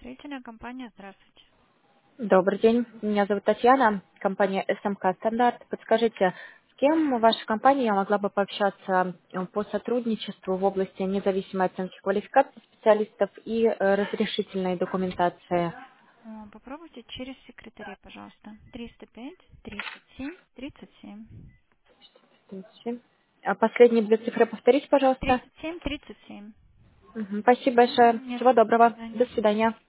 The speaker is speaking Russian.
Строительная компания, здравствуйте. Добрый день, меня зовут Татьяна, компания СМК Стандарт. Подскажите, с кем в вашей компании я могла бы пообщаться по сотрудничеству в области независимой оценки квалификации специалистов и разрешительной документации? Попробуйте через секретаря, пожалуйста. 305 37 37. 37. А последние две цифры повторите, пожалуйста. 37 37. Спасибо большое. Нет, Всего до доброго. До свидания. свидания.